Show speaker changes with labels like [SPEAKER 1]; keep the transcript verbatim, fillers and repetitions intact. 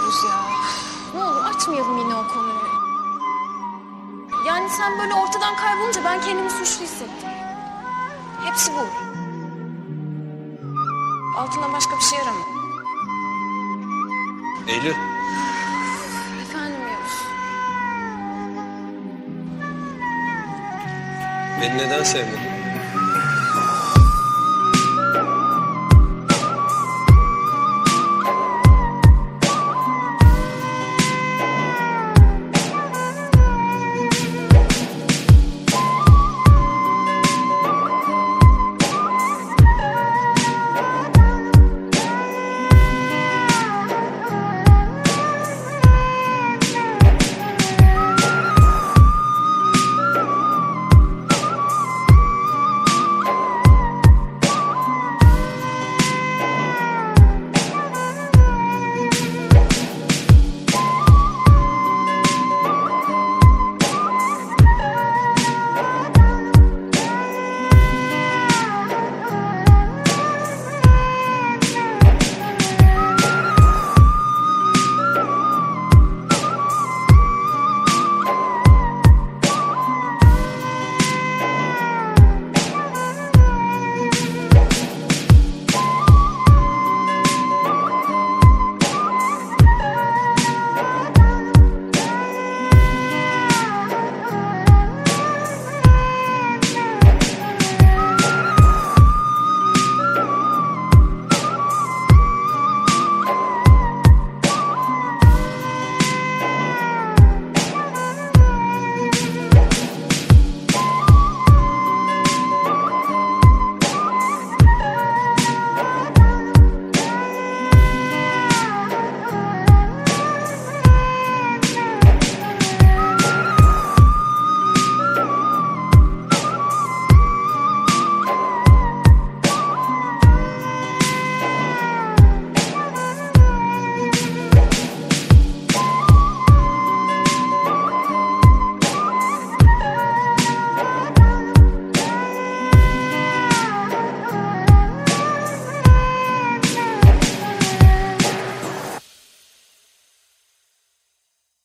[SPEAKER 1] Yavuz ya. Ne olur açmayalım yine o konuyu. Yani sen böyle ortadan kaybolunca ben kendimi suçlu hissettim. Hepsi bu. Altından başka bir şey arama.
[SPEAKER 2] Eylül.
[SPEAKER 1] Efendim Yavuz.
[SPEAKER 2] Beni neden sevmedin?